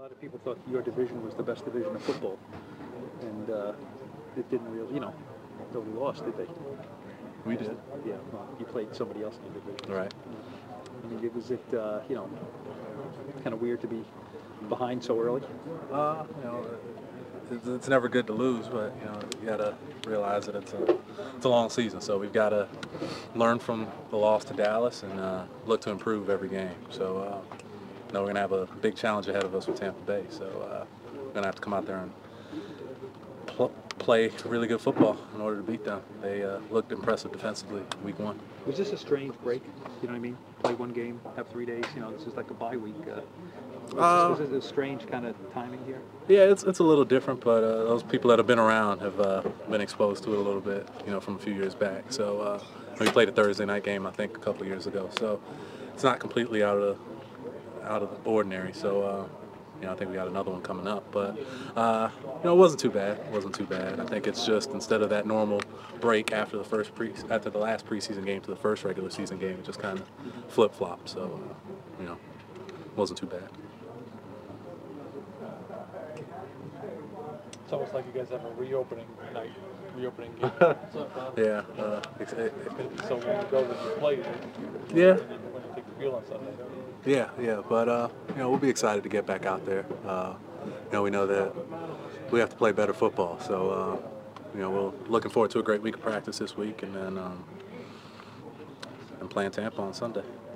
lot of people thought your division was the best division of football, and it didn't really, nobody lost, did they? We did. Yeah, well, you played somebody else in your division. Right. I mean, was it, kind of weird to be behind so early? It's never good to lose, but you gotta realize that it's a long season. So we've got to learn from the loss to Dallas and look to improve every game. So we're gonna have a big challenge ahead of us with Tampa Bay. So we're gonna have to come out there and play really good football in order to beat them. They looked impressive defensively week one. Was this a strange break? You know what I mean? Play one game, have 3 days. This is like a bye week. Was it a strange kind of timing here? Yeah, it's a little different, but those people that have been around have been exposed to it a little bit, from a few years back. So we played a Thursday night game, I think, a couple of years ago. So it's not completely out of the ordinary. So I think we got another one coming up, but it wasn't too bad. It wasn't too bad. I think it's just instead of that normal break after the last preseason game to the first regular season game, it just kind of flip-flopped. So it wasn't too bad. It's almost like you guys have a reopening game. Yeah. So when you go that you played, Yeah. when you take the field on Sunday. Yeah, but we'll be excited to get back out there. We know that we have to play better football, so we're looking forward to a great week of practice this week, and then and playing Tampa on Sunday.